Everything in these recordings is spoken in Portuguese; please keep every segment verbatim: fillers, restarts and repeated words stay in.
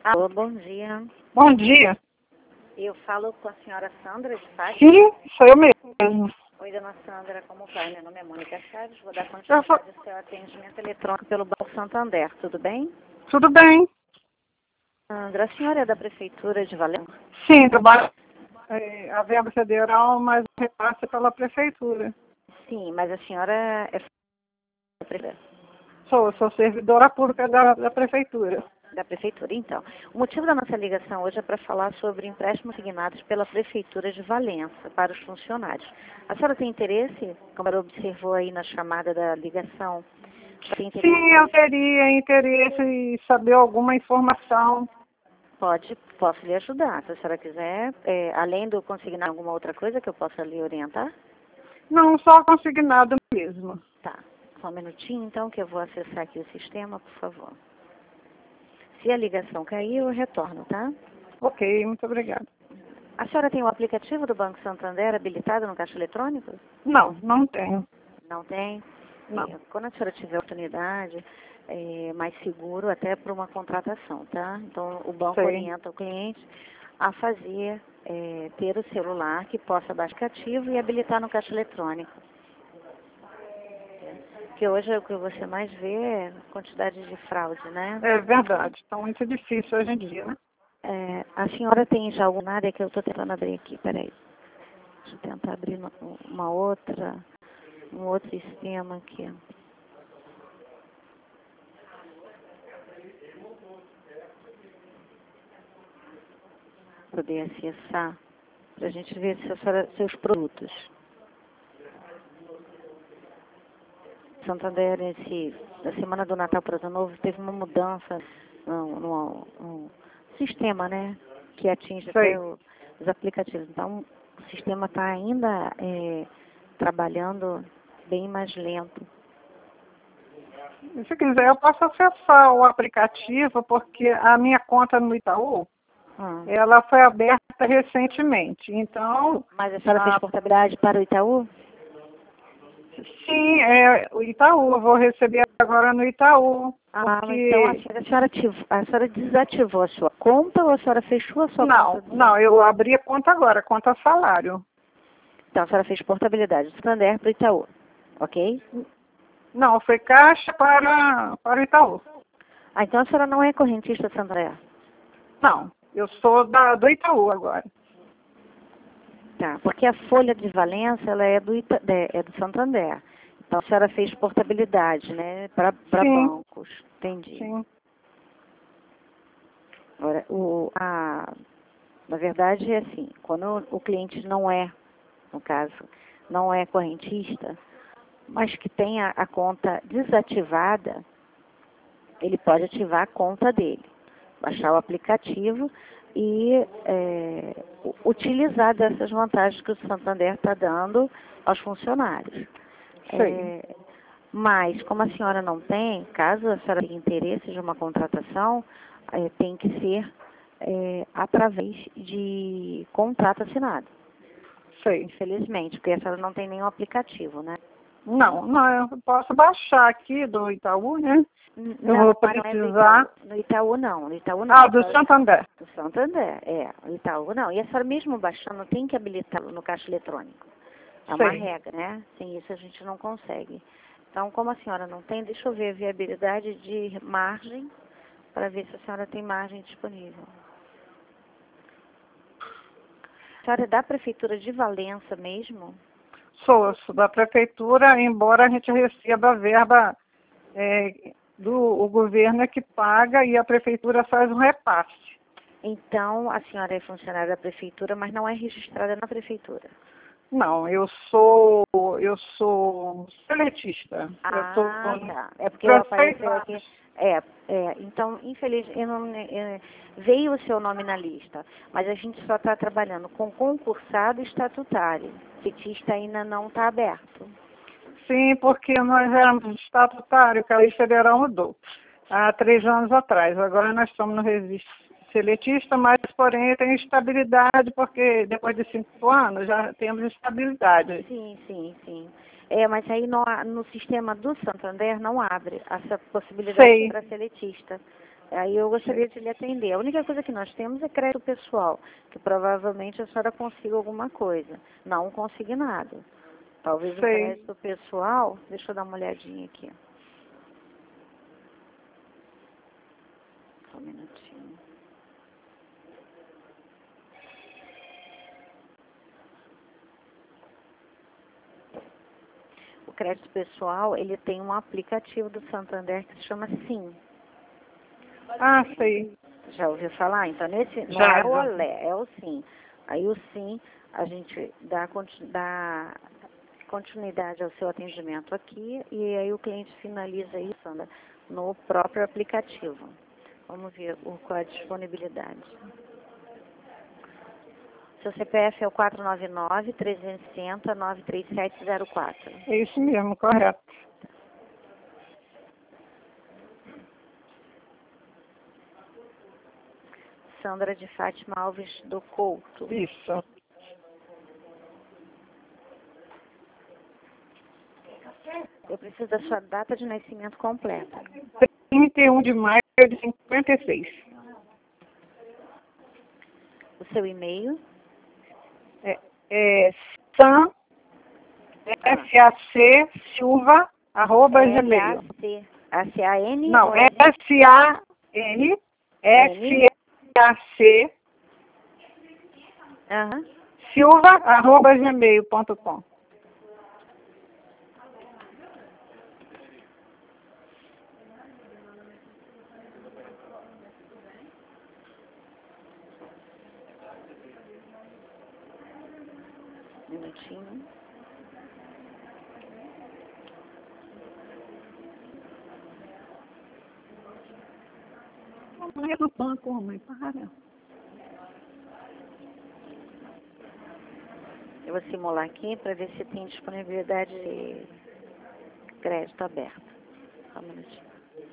Alô, bom dia. Bom dia. Eu falo com a senhora Sandra de Fátima. Sim, sou eu mesmo. Oi, dona Sandra, como vai? Meu nome é Mônica Chaves, vou dar Eu continuidade sou- ao seu atendimento eletrônico pelo Banco Santander, tudo bem? Tudo bem? Sandra, a senhora é da Prefeitura de Valença? Sim, trabalho é, a verba federal, mas repassa pela prefeitura. Sim, mas a senhora é Sou, sou servidora pública da, da prefeitura. da Prefeitura, então. O motivo da nossa ligação hoje é para falar sobre empréstimos signados pela Prefeitura de Valença para os funcionários. A senhora tem interesse, como ela observou aí na chamada da ligação, tem interesse? Sim, eu teria interesse em saber alguma informação. Pode, posso lhe ajudar. Se a senhora quiser, é, além do consignar alguma outra coisa que eu possa lhe orientar? Não só consignado mesmo. Tá. Só um minutinho, então, que eu vou acessar aqui o sistema, por favor. Se a ligação cair, eu retorno, tá? Ok, muito obrigada. A senhora tem o aplicativo do Banco Santander habilitado no caixa eletrônico? Não, não tenho. Não tem? Não. É, quando a senhora tiver oportunidade, é mais seguro até para uma contratação, tá? Então, o banco Sei. orienta o cliente a fazer, é, ter o celular que possa baixar o aplicativo e habilitar no caixa eletrônico. Porque hoje o que você mais vê é quantidade de fraude, né? É verdade. Está muito difícil hoje em dia, né? É, a senhora tem já alguma área que eu estou tentando abrir aqui, peraí. Deixa eu tentar abrir uma, uma outra, um outro sistema aqui. Poder acessar, para a gente ver se a senhora, seus produtos. Santander, esse, na semana do Natal para o Ano Novo, teve uma mudança no, no, no sistema, né? Que atinge Sei. até o, os aplicativos. Então, o sistema está ainda é, trabalhando bem mais lento. Se quiser, eu posso acessar o aplicativo, porque a minha conta no Itaú, Hum. ela foi aberta recentemente. Então, Mas a senhora a- fez portabilidade para o Itaú? sim, é o Itaú. Eu vou receber agora no Itaú. Ah, Porque... então a senhora, a, senhora ativou, a senhora desativou a sua conta ou a senhora fechou a sua Não, conta? do- não, eu abri a conta agora, conta salário. Então a senhora fez portabilidade do Santander para o Itaú, ok? Não, foi caixa para, para o Itaú. Ah, então a senhora não é correntista Santander? Não, eu sou da, do Itaú agora. Tá, porque a folha de Valença, ela é do, Ita, é, é do Santander. Então a senhora fez portabilidade, né, para Sim. bancos. Entendi. Sim, Agora, o, a, na verdade é assim, quando o cliente não é, no caso, não é correntista, mas que tenha a conta desativada, ele pode ativar a conta dele, baixar o aplicativo e é, u- utilizar dessas vantagens que o Santander está dando aos funcionários. sei. É, mas, como a senhora não tem, caso a senhora tenha interesse de uma contratação, é, tem que ser é, através de contrato assinado, Sei. infelizmente, porque a senhora não tem nenhum aplicativo, né? Não, não, eu posso baixar aqui do Itaú, né? N- Eu Não, vou mas não é do precisar. Itaú. No Itaú não, no Itaú não. Ah, A do senhora- Santander. do Santander, é. O Itaú não. E a senhora mesmo baixando tem que habilitá-lo no caixa eletrônico. É uma Sei. regra, né? Sem isso a gente não consegue. Então, como a senhora não tem, deixa eu ver a viabilidade de margem para ver se a senhora tem margem disponível. A senhora é da Prefeitura de Valença mesmo? Sou, sou da prefeitura, embora a gente receba a verba é, do o governo é que paga e a prefeitura faz um repasse. Então, a senhora é funcionária da Prefeitura, mas não é registrada na Prefeitura. Não, eu sou eu sou seletista. Eu Ah, sou tá. É porque apareceu prefeita. aqui. É, é, então, infelizmente, veio o seu nome na lista, mas a gente só está trabalhando com concursado estatutário. Petista ainda não está aberto. Sim, porque nós éramos estatutário, que a lei federal mudou há três anos atrás. Agora nós estamos no registro seletista, mas porém tem estabilidade, porque depois de cinco anos já temos estabilidade. Sim, sim, sim. É, mas aí no, no sistema do Santander não abre essa possibilidade Sei. para seletista. Aí eu gostaria de lhe atender. A única coisa que nós temos é crédito pessoal, que provavelmente a senhora consiga alguma coisa. Não consignado. Talvez o Sei. crédito pessoal, deixa eu dar uma olhadinha aqui. Só um minutinho. O crédito pessoal, ele tem um aplicativo do Santander que se chama Sim. Ah, sei. Já ouviu falar? Então, nesse, não Já, é o já. Olé, é o Sim. Aí o Sim, a gente dá, conti- dá continuidade ao seu atendimento aqui e aí o cliente finaliza isso, Sandra, no próprio aplicativo. Vamos ver o, qual é a disponibilidade. Seu C P F é o quatro nove nove, três zero zero, nove três sete zero quatro. É isso mesmo, correto. Sandra de Fátima Alves do Couto. Isso. Eu preciso da sua data de nascimento completa. trinta e um de maio de cinquenta e seis. O seu e-mail? É, é Sam, S A C Silva, arroba gmail. S A N? Não, é S A N, S A C Aham. Silva, arroba gmail ponto com. Um minutinho. Não é do banco, mãe, para. Eu vou simular aqui para ver se tem disponibilidade de crédito aberto. Só um minutinho.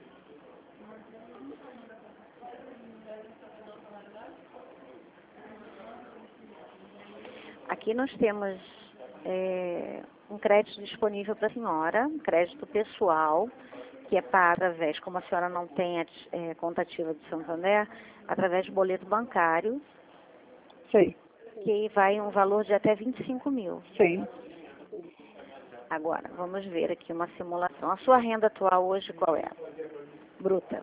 Aqui nós temos é, um crédito disponível para a senhora, um crédito pessoal, que é pago através, como a senhora não tem a é, conta ativa de Santander, através de boleto bancário, Sei, que vai um valor de até vinte e cinco mil. sei. Agora, vamos ver aqui uma simulação. A sua renda atual hoje qual é? Bruta.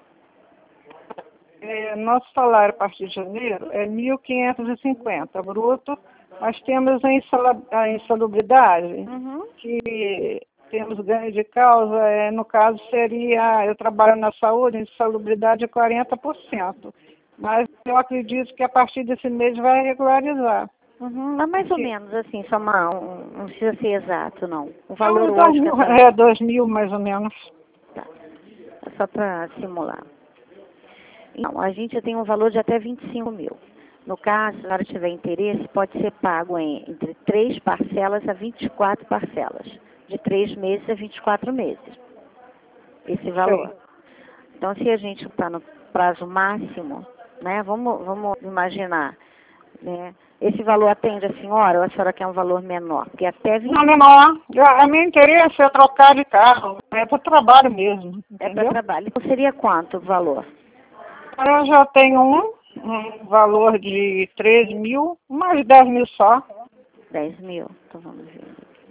É, nosso salário a partir de janeiro é mil quinhentos e cinquenta bruto. Nós temos a, insala, a insalubridade, Uhum. que temos ganho de causa, é, no caso seria, eu trabalho na saúde, insalubridade é quarenta por cento. Mas eu acredito que a partir desse mês vai regularizar. Uhum. Mas mais ou Porque, menos assim, só uma, um, não precisa ser exato, não. O é, valor uns dois hoje que a mil, senhora... é dois mil mais ou menos. Tá. É só para simular. Então, a gente tem um valor de até vinte e cinco mil. No caso, se a senhora tiver interesse, pode ser pago em, entre três parcelas a vinte e quatro parcelas. De três meses a vinte e quatro meses. Esse valor. Sei. Então, se a gente está no prazo máximo, né, vamos, vamos imaginar, né, esse valor atende a senhora ou a senhora quer um valor menor? Porque até vinte Não, menor. Eu, a meu interesse é trocar de carro. É para o trabalho mesmo, é para entendeu? trabalho. Então, seria quanto o valor? Eu já tenho um, um valor de três mil, mais dez mil só. dez mil. Então, vamos ver.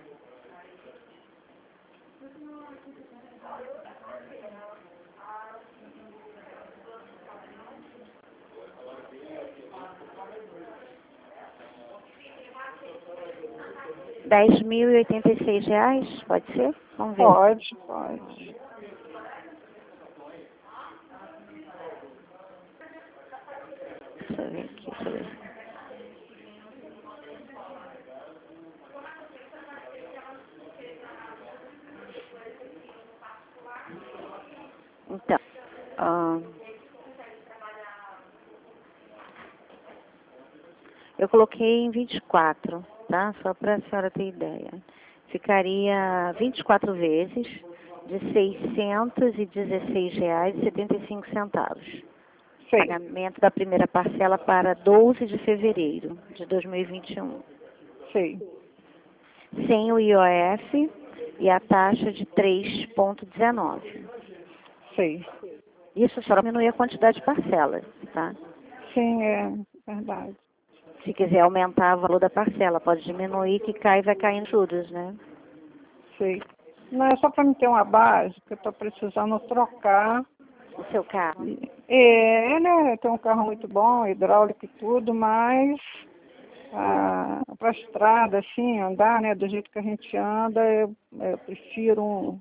dez mil e oitenta e seis reais, pode ser? Vamos ver. Pode, pode. Deixa eu ver aqui, deixa eu ver. Então, ah, eu coloquei em vinte e quatro, tá? Só para a senhora ter ideia. Ficaria vinte e quatro vezes de seiscentos e dezesseis reais e setenta e cinco centavos. Sei, Pagamento da primeira parcela para doze de fevereiro de dois mil e vinte e um. sei. Sem o I O F e a taxa de três vírgula dezenove. Sei. Isso só diminuir a quantidade de parcelas, tá? Sim, é verdade. Se quiser aumentar o valor da parcela, pode diminuir que cai e vai caindo juros, né? Sei. Não, é só para me ter uma base, que eu estou precisando trocar. O seu carro. É, né, tem um carro muito bom, hidráulico e tudo, mas ah, para a estrada, assim, andar, né, do jeito que a gente anda, eu, eu prefiro um...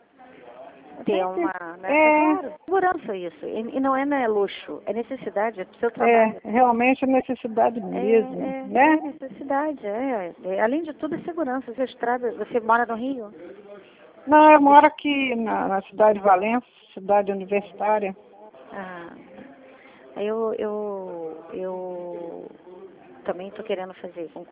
Ter uma, né? É É, claro, segurança isso. E, e não é, né, luxo, é necessidade, é pro seu é, trabalho. realmente é necessidade É, mesmo, é, né? é necessidade, é, é. Além de tudo, é segurança. Essa estrada, você mora no Rio? Não, eu moro aqui na, na cidade de Valença, cidade universitária. Ah, eu, eu, eu também estou querendo fazer concurso.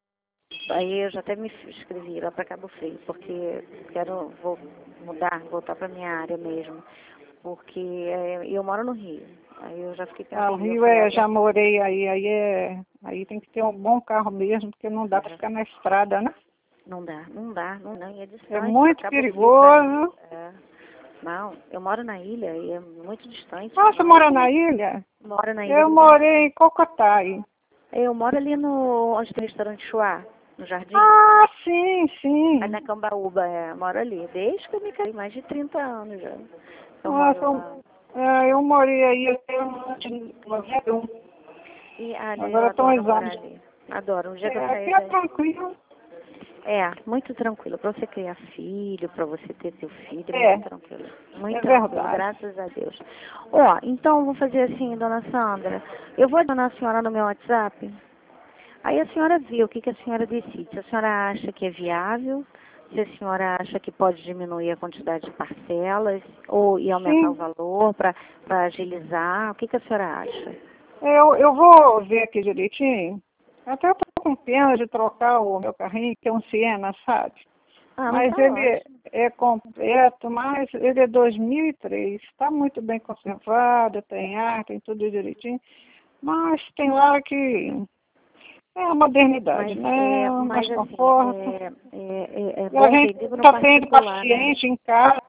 Aí eu já até me inscrevi lá para Cabo Frio, porque quero vou mudar, voltar para minha área mesmo. Porque é, eu moro no Rio. Aí eu já fiquei Ah, o pensando, eu Rio falei, é, olha, já morei aí, aí é, aí tem que ter um bom carro mesmo, porque não dá para ficar na estrada, né? não dá, não dá, não dá, e é É distante para muito Cabo Frio para mim. perigoso. É. Não, eu moro na ilha e é muito distante. Ah, você Não, mora na ilha? moro na ilha Eu do morei em Cocotai. Eu moro ali no onde tem o restaurante Chuá, no Jardim. Ah, sim, Aí na sim. Cambaúba, é, moro ali. Desde que eu me casei, mais de trinta anos já. Eu Nossa, moro eu, lá. é, eu morei aí até o ano de noventa e um. E ali eu Agora estão adoro os morar anos. ali. Adoro. Um dia que eu É, aqui sair é daí. tranquilo. É, muito tranquilo. Para você criar filho, para você ter seu filho, é É, muito tranquilo. é Muito tranquilo, verdade. graças a Deus. Ó, então vou fazer assim, dona Sandra. Eu vou adicionar a senhora no meu WhatsApp. Aí a senhora vê o que, que a senhora decide. Se a senhora acha que é viável, se a senhora acha que pode diminuir a quantidade de parcelas ou e aumentar o Sim, valor para agilizar, o que, que a senhora acha? eu, eu vou ver aqui direitinho. Até eu tô com pena de trocar o meu carrinho, que é um Siena, sabe? Ah, mas Mas tá ele ótimo. é completo, mas ele é dois mil e três. Está muito bem conservado, tem ar, tem tudo direitinho. Mas tem lá que é a modernidade, Mas, né? é, Mais mas assim, conforto. é, é, é, é E a bom gente vender no está tendo particular, né? paciente em casa.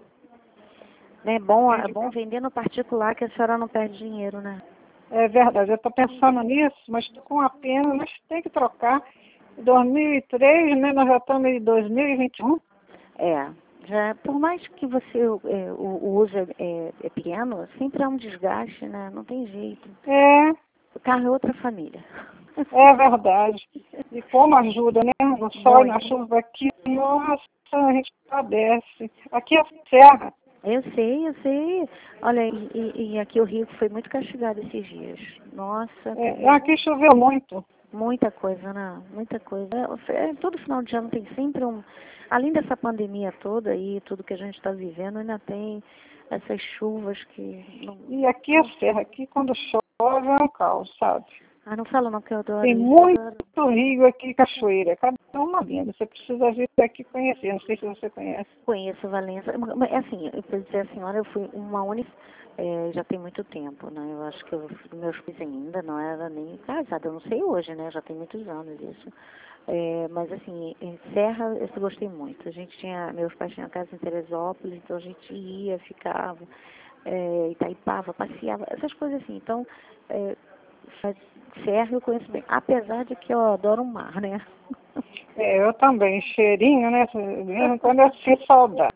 É bom, é Gente, bom vender no particular que a senhora não perde dinheiro, né? é verdade, eu estou pensando nisso, mas estou com uma pena, mas tem que trocar. dois mil e três, né? Nós já estamos em dois mil e vinte e um. É, já, por mais que você, é, o, o uso é, é, é pequeno, sempre há um desgaste, né? Não tem jeito. É, O carro é outra família. é verdade. E como ajuda, né? No sol e na Muito. chuva aqui, nossa, a gente padece. Aqui é serra. Eu sei, eu sei. Olha, e, e- e aqui o Rio foi muito castigado esses dias. Nossa, É, teve aqui choveu muito. muita coisa, né? Muita coisa. É, é, todo final de ano tem sempre um... Além dessa pandemia toda e tudo que a gente está vivendo, ainda tem essas chuvas que... Não, E aqui é serra. Aqui quando chove é um caos, sabe? ah, não fala não, que eu adoro Tem isso. Eu muito adoro. rio aqui, cachoeira. Cada uma linda. Você precisa vir aqui conhecer. Não sei se você conhece. Conheço Valença. Mas, assim, eu vou dizer a senhora, eu fui uma única, é, já tem muito tempo, né? Eu acho que eu, meus pais ainda não era nem casada, eu não sei hoje, né? Já tem muitos anos isso. É, mas assim, em Serra eu gostei muito. A gente tinha, meus pais tinham casa em Teresópolis, então a gente ia, ficava, é, Itaipava, passeava, essas coisas assim. Então, é, faz- Serra eu conheço bem, apesar de que eu adoro o mar, né? É, eu também. Cheirinho, né? De vez em quando eu sinto saudade.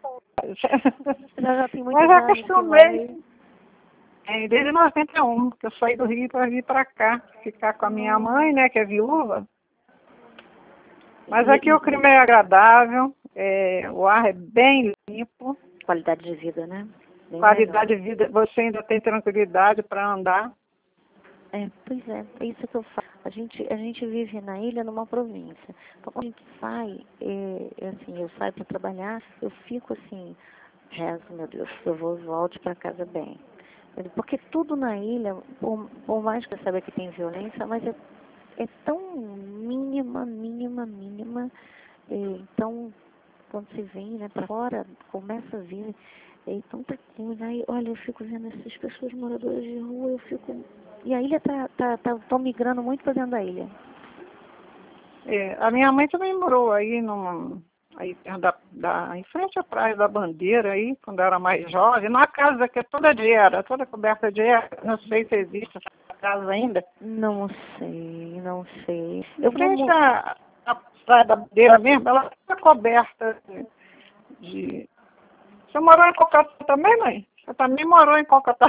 Já, já tem Mas muitos já anos que acostumei. morei. É, desde noventa e um, que eu saí do Rio para vir para cá, ficar com a minha mãe, né, que é viúva. Mas E, aqui o e- clima é agradável, é, o ar é bem limpo, qualidade de vida, né? Bem melhor. qualidade de vida, você ainda tem tranquilidade para andar. É, pois é, é isso que eu falo. A gente, a gente vive na ilha numa província. Então, quando a gente sai, é, é assim, eu saio para trabalhar, eu fico assim, rezo, meu Deus, que eu vou volte para casa bem. Porque tudo na ilha, por, por mais que eu saiba que tem violência, mas é, é tão mínima, mínima, mínima. É, então, quando se vem, né, para fora, começa a vir, é tanta coisa. Aí, olha, eu fico vendo essas pessoas moradoras de rua, eu fico... E a ilha tá, tá, tá, tão migrando muito para dentro da ilha. É, a minha mãe também morou aí num, aí da, da, em frente à Praia da Bandeira, aí, quando eu era mais jovem, numa casa que é toda de era, toda coberta de era, não sei se existe essa casa ainda. Não sei, não sei. Em Eu vou... frente mu- à, à Praia da Bandeira mesmo, ela é coberta de, de... Você morou em Cocatá também, mãe? Você também morou em Cocatá?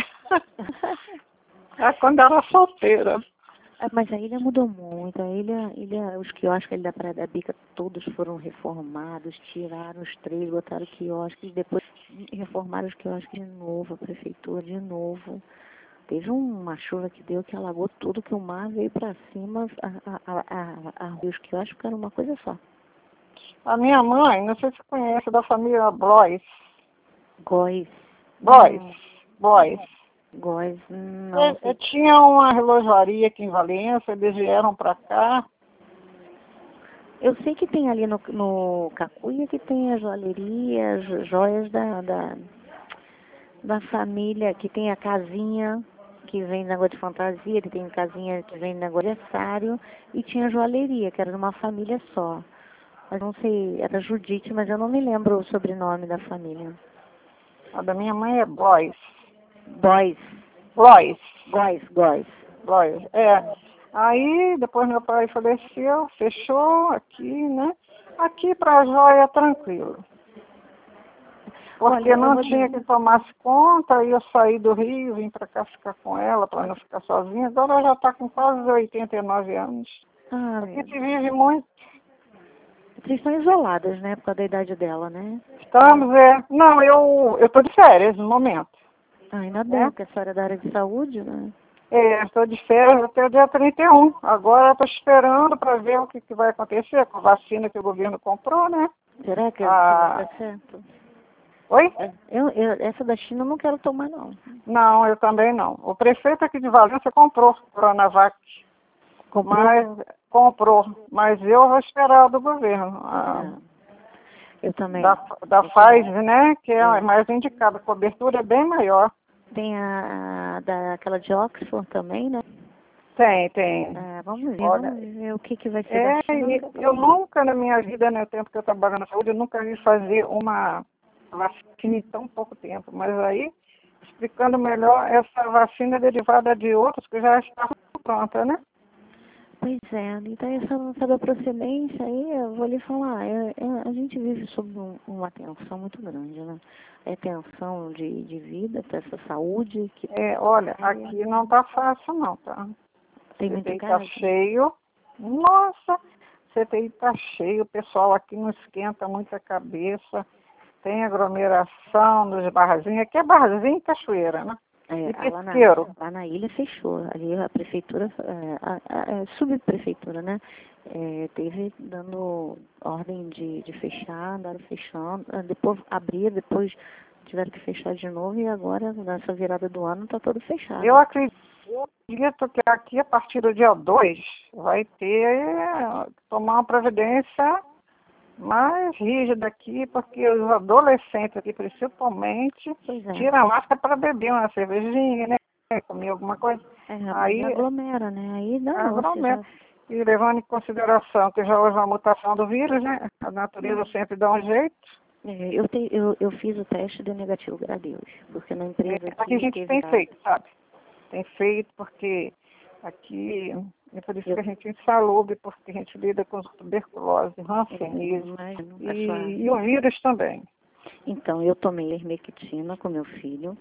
É quando era solteira. Ah, mas a ilha mudou muito. A ilha, ilha, os quiosques ali da Praia da Bica, todos foram reformados, tiraram os três, botaram quiosques, depois reformaram os quiosques de novo, a prefeitura de novo. Teve uma chuva que deu que alagou tudo, que o mar veio para cima, a, a, a, a, a, os quiosques ficaram uma coisa só. A minha mãe, não sei se você conhece, da família Blois. Góis. Blois. Não, Blois. Góis, não Eu, sei. eu tinha uma relojaria aqui em Valência, eles vieram para cá. Eu sei que tem ali no, no Cacuia que tem as joalherias, joias da, da, da família, que tem a casinha que vem negócio de fantasia, que tem casinha que vem negócio de aniversário, e tinha joalheria, que era de uma família só. Mas não sei, era Judite, mas eu não me lembro o sobrenome da família. A da minha mãe é Blois. Góis, Blois. Góis, Góis. Blois, é. Aí, depois meu pai faleceu, fechou aqui, né? Aqui para a joia, tranquilo. Porque Olha, eu não vou tinha dizer, que tomar conta, e eu saí do Rio, vim para cá ficar com ela, para não ficar sozinha. Agora ela já está com quase oitenta e nove anos. ah, Aqui meu, se vive muito. vocês estão isoladas, né, por causa da idade dela, né? Estamos, é... Não, eu eu estou de férias no momento, Ah, ainda bem, né? porque a senhora é da área de saúde, né? É, estou de férias até o dia trinta e um. Agora estou esperando para ver o que, que vai acontecer com a vacina que o governo comprou, né? Será que, que vai Ah, dar certo? oi? É, Eu, eu, essa da China eu não quero tomar, não. Não, eu também não. O prefeito aqui de Valência comprou Coronavac, Comprou? mas comprou, mas eu vou esperar do governo, a, É, eu também. da, da Eu também. Pfizer, né? Que é a É. mais indicada, a cobertura é bem maior. Tem a, a da, aquela de Oxford também, né? Tem, tem. É, vamos ver, Olha, vamos ver o que, que vai ser da é, China. Eu não e quero eu tomar, não. nunca na minha vida, no tempo que eu trabalho na saúde, eu nunca vi fazer uma vacina em tão pouco tempo. Mas aí, explicando melhor, essa vacina é derivada de outras que já estavam prontas, né? Pois é, então essa nossa da procedência aí, eu vou lhe falar, é, é, a gente vive sob um, uma tensão muito grande, né? É tensão de, de vida, para essa saúde, que É, olha, aqui não tá fácil não, tá? tem C T muito I tá caso. cheio. Nossa, C T I tá cheio, o pessoal aqui não esquenta muita cabeça. Tem aglomeração nos barzinhos. Aqui é barzinho e cachoeira, né? É, E ah, lá, na, pesqueiro. lá na ilha fechou. Ali a prefeitura, é, a, a, a subprefeitura, né? É, teve dando ordem de, de fechar, andaram fechando, ah, depois abrir, depois tiveram que fechar de novo e agora, nessa virada do ano, está todo fechado. Eu acredito que aqui, a partir do dia dois, vai ter é, tomar uma providência mais rígida aqui, porque os adolescentes aqui, principalmente, Pois é. tiram a máscara para beber uma cervejinha, né? Comer alguma coisa. É, mas Aí, aglomera, né? Aí dá não, você aglomera. já... E levando em consideração que já houve uma mutação do vírus, né? A natureza sempre dá um jeito. É, eu, te, eu, eu fiz o teste de negativo, graças a Deus, porque na empresa É, aqui a aqui gente teve tem caso. feito, sabe? Tem feito porque aqui é por isso Eu, que a gente é insalubre, porque a gente lida com tuberculose, é, hanseníase imagino, a e, sua... e o vírus também. Então, eu tomei ivermectina com meu filho,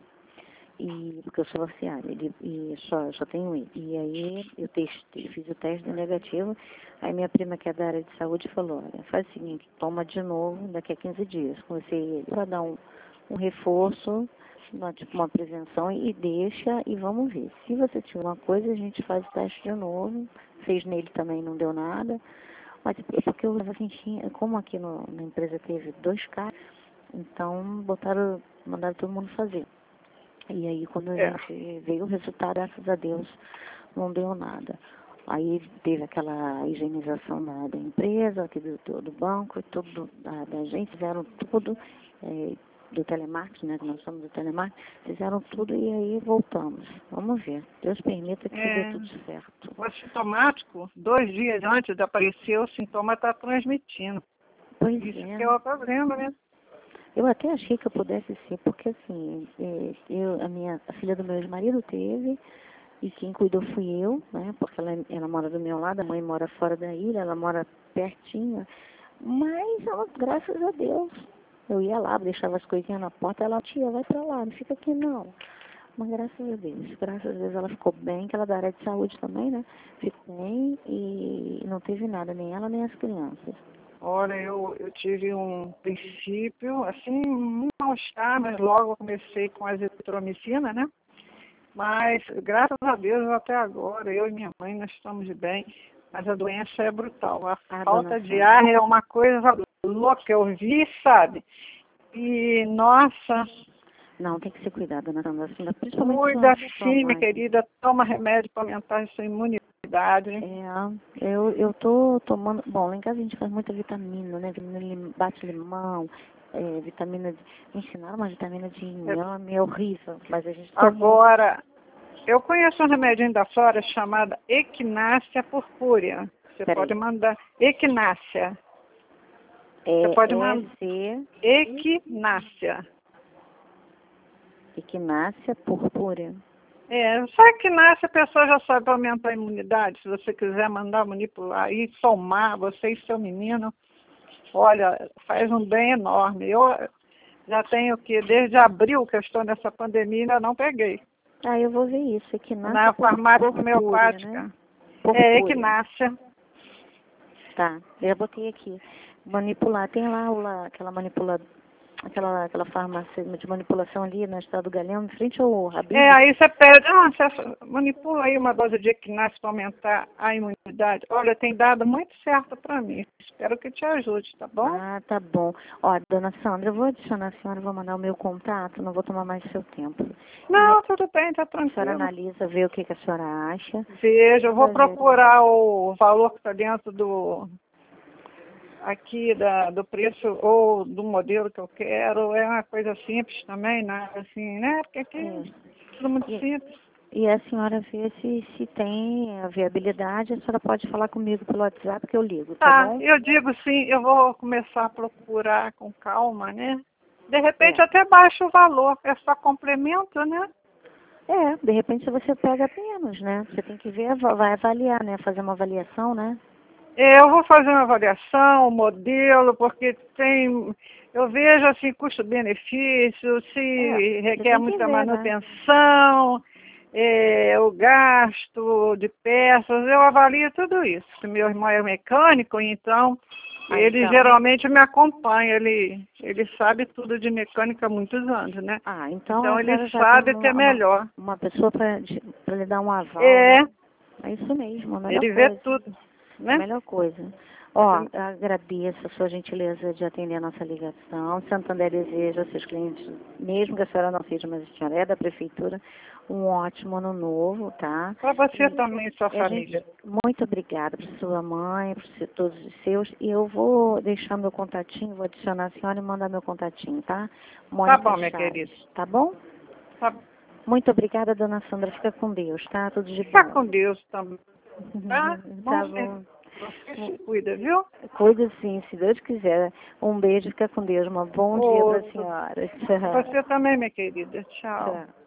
e, porque eu sou vaciada, ele, e só, só tenho ele. E aí eu testei, fiz o teste de negativo, aí minha prima que é da área de saúde falou, olha, faz o seguinte, toma de novo daqui a quinze dias. Comecei ele para dar um, um reforço, uma, tipo uma prevenção, e deixa e vamos ver. Se você tiver uma coisa, a gente faz o teste de novo, fez nele também, não deu nada. Mas é porque eu assim, tinha, como aqui no, na empresa teve dois casos, então botaram, mandaram todo mundo fazer. E aí quando a É. gente veio o resultado, graças a Deus, não deu nada. Aí teve aquela higienização da, da empresa, aqui do, do, do banco, tudo da, da gente, fizeram tudo, é, do telemarketing, né, que nós somos do telemarketing, fizeram tudo e aí voltamos. Vamos ver. Deus permita que É, dê tudo certo. o assintomático, dois dias antes de aparecer, o sintoma está transmitindo. Pois Isso é. que é o problema, né? Eu até achei que eu pudesse ser, porque assim, é, eu, a minha a filha do meu ex-marido teve, e quem cuidou fui eu, né? Porque ela, ela mora do meu lado, a mãe mora fora da ilha, ela mora pertinho. Mas, ela, graças a Deus, eu ia lá, deixava as coisinhas na porta, ela, tia, vai pra lá, não fica aqui não. Mas graças a Deus, graças a Deus ela ficou bem, que ela é da área de saúde também, né? Ficou bem e não teve nada, nem ela nem as crianças. Olha, eu, eu tive um princípio, assim, um mal-estar, mas logo eu comecei com a azitromicina, né? Mas, graças a Deus, até agora, eu e minha mãe, nós estamos bem. Mas a doença é brutal. A Ah, falta dona de Sandra. ar é uma coisa louca, eu vi, sabe? E, nossa, Não, tem que ser cuidado, dona Sandra, principalmente cuida sua, sua sim, minha mãe. querida. Toma remédio para aumentar a sua imunidade. É, eu, eu tô tomando, bom, lá em casa a gente faz muita vitamina, né? Vitamina lim, bate limão, é, vitamina de, me ensinaram uma vitamina de inhame, é horrível, mas a gente toma. Agora, eu conheço um remedinho da flora chamado Equinácea purpúrea. Você Peraí. pode mandar Equinácea. É, Você pode é mandar C, Equinácea. equinácea purpúrea. É, só Equinácea a pessoa já sabe aumentar a imunidade. Se você quiser mandar manipular e tomar, você e seu menino, olha, faz um bem enorme. Eu já tenho que, desde abril que eu estou nessa pandemia, ainda não peguei. Ah, eu vou ver isso, equinácea Na farmácia purpúrea, homeopática. né? É Purpúrea. Equinácea. Tá, eu já botei aqui. Manipular, tem lá o lá, aquela manipula, aquela, aquela farmácia de manipulação ali no estado do Galeão, em frente ao Habib. É, aí você pede, ah, você manipula aí uma dose de Equinácea para aumentar a imunidade. Olha, tem dado muito certo para mim. Espero que te ajude, tá bom? Ah, tá bom. Ó, dona Sandra, eu vou adicionar a senhora, vou mandar o meu contato, não vou tomar mais seu tempo. Não, tudo bem, tá A senhora tranquilo. analisa, vê o que, que a senhora acha. Veja, eu vou Vai ver. procurar o valor que está dentro do aqui da, do preço ou do modelo que eu quero. É uma coisa simples também, nada assim, né? Porque aqui é É. tudo muito E, simples. e a senhora vê se, se tem a viabilidade, a senhora pode falar comigo pelo WhatsApp que eu ligo, tá, Tá, bom? eu digo sim, eu vou começar a procurar com calma, né? De repente É. até baixa o valor, é só complemento, né? É, de repente você pega menos, né? Você tem que ver, vai avaliar, né? Fazer uma avaliação, né? Eu vou fazer uma avaliação, o modelo, porque tem, eu vejo assim, custo-benefício, se É, você requer tem que muita ver, né? manutenção, é, o gasto de peças, eu avalio tudo isso. Meu irmão é mecânico, então Ah, ele então. geralmente me acompanha, ele, ele sabe tudo de mecânica há muitos anos, né? Ah, então, Então a ele senhora já tem sabe que é uma, uma, melhor. uma pessoa para lhe dar um aval, É, né? É isso mesmo, a melhor ele vê coisa. tudo, A né? melhor coisa. Ó, eu agradeço a sua gentileza de atender a nossa ligação. Santander deseja aos seus clientes, mesmo que a senhora não seja, mas a senhora é da prefeitura, um ótimo ano novo, tá? Para você E, também, sua e a gente, família. muito obrigada por sua mãe, por ser todos os seus. E eu vou deixar meu contatinho, vou adicionar a senhora e mandar meu contatinho, tá? Mônica Tá bom, minha Chaves, querida. tá bom? Tá bom. Muito obrigada, dona Sandra. Fica com Deus, tá? Tudo de Fica bom. com Deus também. Tá? Tá Bom, bom. você se cuida, viu? Cuida sim, se Deus quiser. Um beijo, fica com Deus. Um bom dia para a Outro. senhora. Tchau. Você também, minha querida. Tchau. Tchau.